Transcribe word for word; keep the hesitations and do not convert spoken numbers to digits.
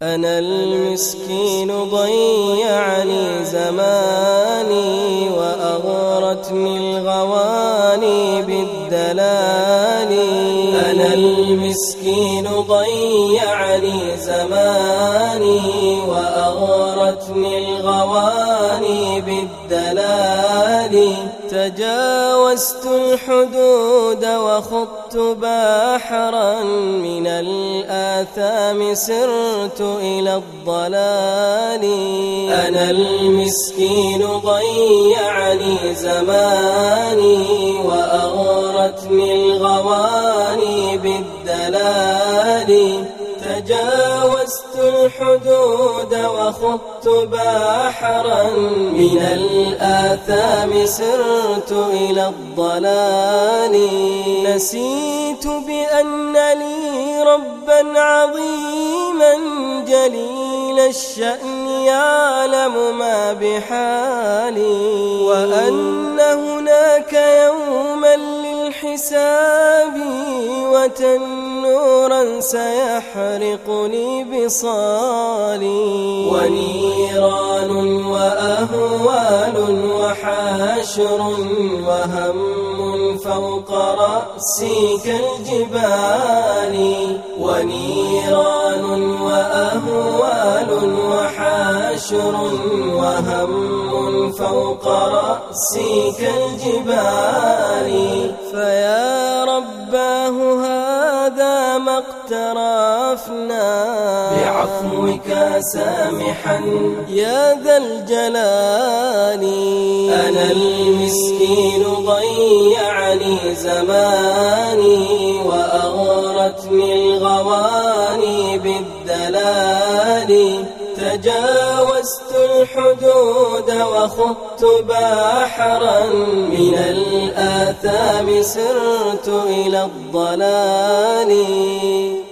أنا المسكين ضيعني زماني وأغرتني الغواني بالدلال. أنا المسكين ضيعني زماني وأغرتني الغواني بالدلال. تجاوزت الحدود وخضت بحرا من الآثام سرت إلى الضلال. أنا المسكين ضيعني زماني وأغرتني الغواني بالدلال. تجاوزت الحدود وخضت بحرا من الآثام سرت إلى الضلال. نسيت بأن لي ربا عظيما جليل الشأن يعلم ما بحالي، وأن هناك يوما للحساب وتنورا سيحرقني بصالي. ونيران وأهوال وحاشر وهم فوق رأسي كالجبال. ونيران وأهوال وحاشر وهم فوق رأسي كالجبال. فيا رباه هذا ما اقترفنا بعفوك سامحا يا ذا الجلال. أنا المسكين ضيعني زماني وأغرتني الغواني بالدلال. تجاوزت الحدود وخضت بحرا من الآثام سرت إلى الضلال.